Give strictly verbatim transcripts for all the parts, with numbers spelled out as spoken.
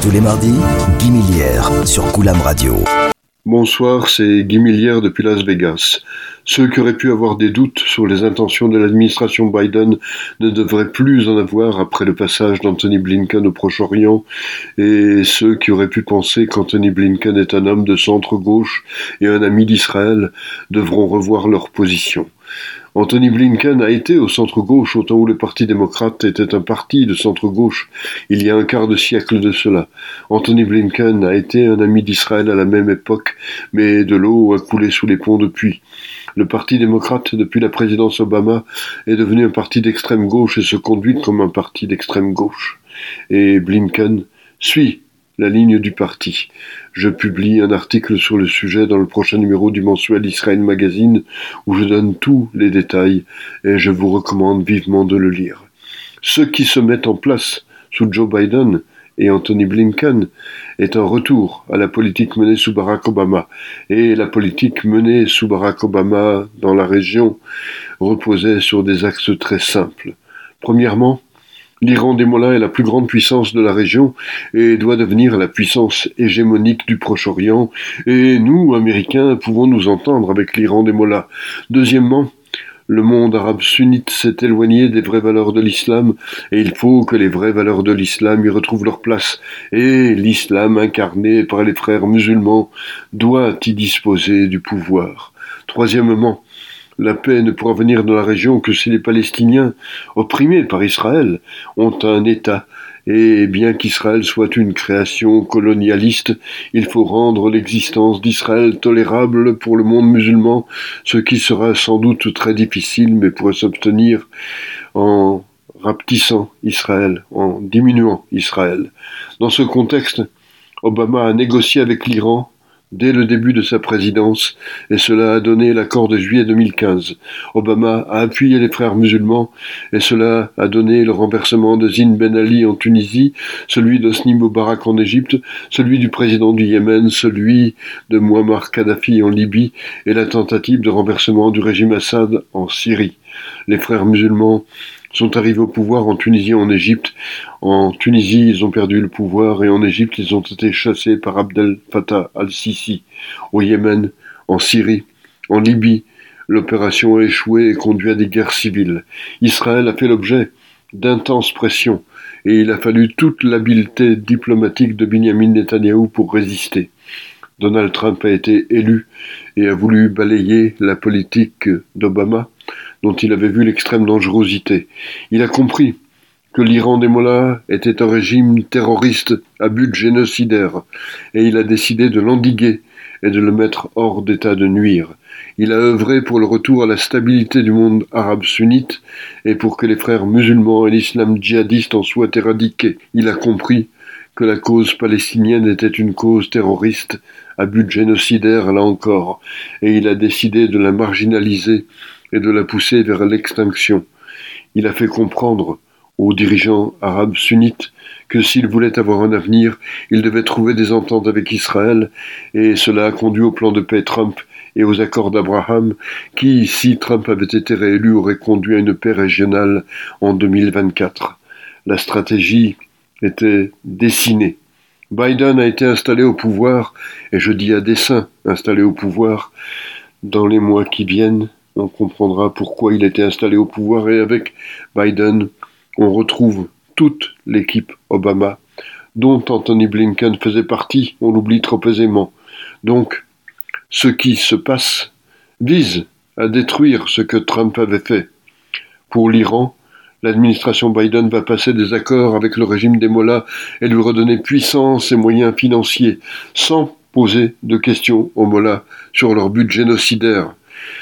Tous les mardis, Guy Millière sur Coulam Radio. Bonsoir, c'est Guy Millière depuis Las Vegas. Ceux qui auraient pu avoir des doutes sur les intentions de l'administration Biden ne devraient plus en avoir après le passage d'Anthony Blinken au Proche-Orient, et ceux qui auraient pu penser qu'Anthony Blinken est un homme de centre-gauche et un ami d'Israël devront revoir leur position. Anthony Blinken a été au centre-gauche au temps où le Parti démocrate était un parti de centre-gauche, il y a un quart de siècle de cela. Anthony Blinken a été un ami d'Israël à la même époque, mais de l'eau a coulé sous les ponts depuis. Le Parti démocrate, depuis la présidence Obama, est devenu un parti d'extrême gauche et se conduit comme un parti d'extrême gauche. Et Blinken suit la ligne du parti. Je publie un article sur le sujet dans le prochain numéro du mensuel Israel Magazine où je donne tous les détails et je vous recommande vivement de le lire. Ce qui se met en place sous Joe Biden et Anthony Blinken est un retour à la politique menée sous Barack Obama. Et la politique menée sous Barack Obama dans la région reposait sur des axes très simples. Premièrement, l'Iran des Mollahs est la plus grande puissance de la région et doit devenir la puissance hégémonique du Proche-Orient. Et nous, Américains, pouvons nous entendre avec l'Iran des Mollahs. Deuxièmement, le monde arabe sunnite s'est éloigné des vraies valeurs de l'islam et il faut que les vraies valeurs de l'islam y retrouvent leur place. Et l'islam incarné par les frères musulmans doit y disposer du pouvoir. Troisièmement, la paix ne pourra venir dans la région que si les Palestiniens, opprimés par Israël, ont un État. Et bien qu'Israël soit une création colonialiste, il faut rendre l'existence d'Israël tolérable pour le monde musulman, ce qui sera sans doute très difficile, mais pourrait s'obtenir en rapetissant Israël, en diminuant Israël. Dans ce contexte, Obama a négocié avec l'Iran dès le début de sa présidence, et cela a donné l'accord de juillet deux mille quinze. Obama a appuyé les frères musulmans, et cela a donné le renversement de Zine Ben Ali en Tunisie, celui d'Hosni Moubarak en Égypte, celui du président du Yémen, celui de Muammar Kadhafi en Libye, et la tentative de renversement du régime Assad en Syrie. Les frères musulmans sont arrivés au pouvoir en Tunisie et en Égypte. En Tunisie, ils ont perdu le pouvoir et en Égypte, ils ont été chassés par Abdel Fattah al-Sisi. Au Yémen, en Syrie, en Libye, l'opération a échoué et conduit à des guerres civiles. Israël a fait l'objet d'intenses pressions et il a fallu toute l'habileté diplomatique de Binyamin Netanyahou pour résister. Donald Trump a été élu et a voulu balayer la politique d'Obama, dont il avait vu l'extrême dangerosité. Il a compris que l'Iran des Mollahs était un régime terroriste à but génocidaire, et il a décidé de l'endiguer et de le mettre hors d'état de nuire. Il a œuvré pour le retour à la stabilité du monde arabe sunnite et pour que les frères musulmans et l'islam djihadiste en soient éradiqués. Il a compris que la cause palestinienne était une cause terroriste à but génocidaire, là encore, et il a décidé de la marginaliser et de la pousser vers l'extinction. Il a fait comprendre aux dirigeants arabes sunnites que s'ils voulaient avoir un avenir, ils devaient trouver des ententes avec Israël, et cela a conduit au plan de paix Trump et aux accords d'Abraham, qui, si Trump avait été réélu, auraient conduit à une paix régionale en deux mille vingt-quatre. La stratégie était dessinée. Biden a été installé au pouvoir, et je dis à dessein installé au pouvoir, dans les mois qui viennent. On comprendra pourquoi il était installé au pouvoir et avec Biden, on retrouve toute l'équipe Obama, dont Anthony Blinken faisait partie, on l'oublie trop aisément. Donc, ce qui se passe vise à détruire ce que Trump avait fait. Pour l'Iran, l'administration Biden va passer des accords avec le régime des Mollahs et lui redonner puissance et moyens financiers, sans poser de questions aux Mollahs sur leur but génocidaire.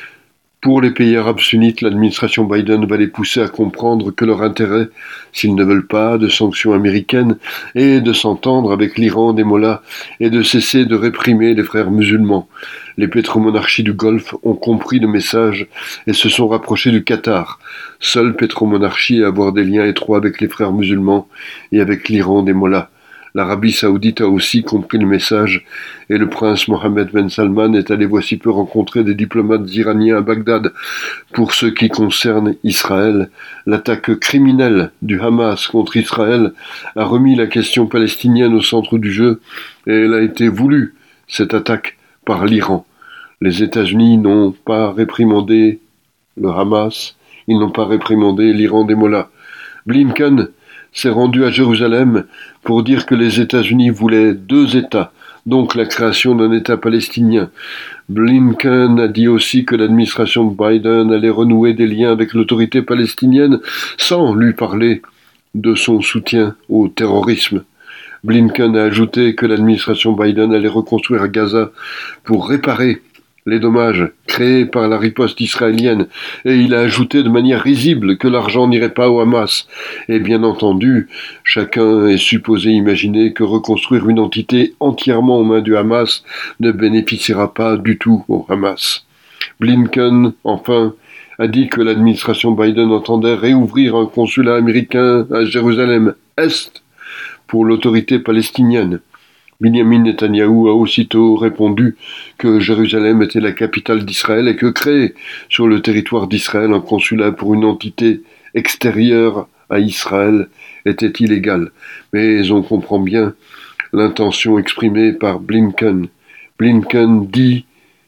Pour les pays arabes sunnites, l'administration Biden va les pousser à comprendre que leur intérêt, s'ils ne veulent pas de sanctions américaines, est de s'entendre avec l'Iran des Mollahs et de cesser de réprimer les frères musulmans. Les pétromonarchies du Golfe ont compris le message et se sont rapprochées du Qatar, seule pétromonarchie à avoir des liens étroits avec les frères musulmans et avec l'Iran des Mollahs. L'Arabie saoudite a aussi compris le message et le prince Mohammed ben Salman est allé voici peu rencontrer des diplomates iraniens à Bagdad. Pour ce qui concerne Israël, l'attaque criminelle du Hamas contre Israël a remis la question palestinienne au centre du jeu et elle a été voulue, cette attaque, par l'Iran. Les États-Unis n'ont pas réprimandé le Hamas, ils n'ont pas réprimandé l'Iran des mollahs. Blinken s'est rendu à Jérusalem pour dire que les États-Unis voulaient deux États, donc la création d'un État palestinien. Blinken a dit aussi que l'administration Biden allait renouer des liens avec l'autorité palestinienne sans lui parler de son soutien au terrorisme. Blinken a ajouté que l'administration Biden allait reconstruire Gaza pour réparer les dommages créés par la riposte israélienne, et il a ajouté de manière risible que l'argent n'irait pas au Hamas. Et bien entendu, chacun est supposé imaginer que reconstruire une entité entièrement aux mains du Hamas ne bénéficiera pas du tout au Hamas. Blinken, enfin, a dit que l'administration Biden entendait réouvrir un consulat américain à Jérusalem-Est pour l'autorité palestinienne. Binyamin Netanyahou a aussitôt répondu que Jérusalem était la capitale d'Israël et que créer sur le territoire d'Israël un consulat pour une entité extérieure à Israël était illégal. Mais on comprend bien l'intention exprimée par Blinken. Blinken dit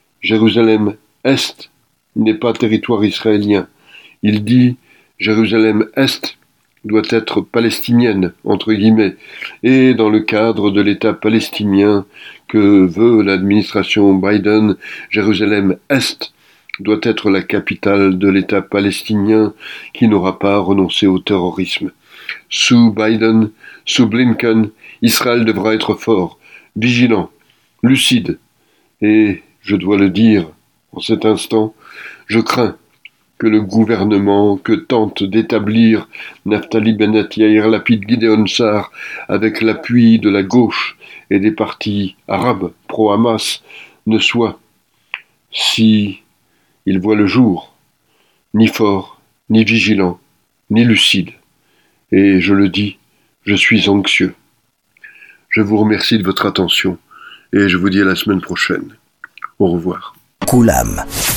Jérusalem-Est n'est pas territoire israélien. Il dit Jérusalem-Est doit être palestinienne, entre guillemets, et dans le cadre de l'État palestinien que veut l'administration Biden, Jérusalem-Est doit être la capitale de l'État palestinien qui n'aura pas renoncé au terrorisme. Sous Biden, sous Blinken, Israël devra être fort, vigilant, lucide, et, je dois le dire, en cet instant, je crains que le gouvernement que tente d'établir Naftali Bennett, Yair Lapid, Gideon Sa'ar, avec l'appui de la gauche et des partis arabes pro-Hamas, ne soit, si il voit le jour, ni fort, ni vigilant, ni lucide. Et je le dis, je suis anxieux. Je vous remercie de votre attention et je vous dis à la semaine prochaine. Au revoir. Koulam.